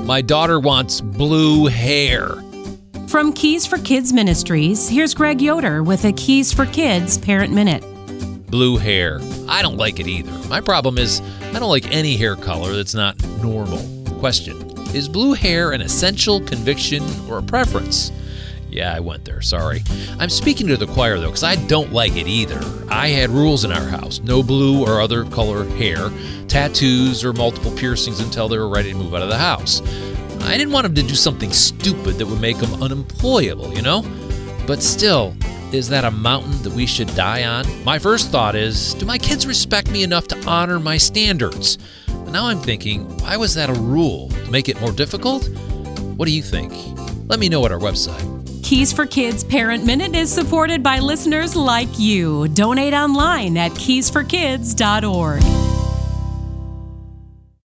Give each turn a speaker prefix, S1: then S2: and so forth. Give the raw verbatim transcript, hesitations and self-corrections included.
S1: My daughter wants blue hair.
S2: From Keys for Kids Ministries, here's Greg Yoder with a Keys for Kids Parent Minute.
S1: Blue hair. I don't like it either. My problem is I don't like any hair color that's not normal. Question: is blue hair an essential, conviction, or a preference? Yeah, I went there. Sorry. I'm speaking to the choir, though, because I don't like it either. I had rules in our house. No blue or other color hair, tattoos, or multiple piercings until they were ready to move out of the house. I didn't want them to do something stupid that would make them unemployable, you know? But still, is that a mountain that we should die on? My first thought is, do my kids respect me enough to honor my standards? Now I'm thinking, why was that a rule? To make it more difficult? What do you think? Let me know at our website.
S2: Keys for Kids Parent Minute is supported by listeners like you. Donate online at keys for kids dot org.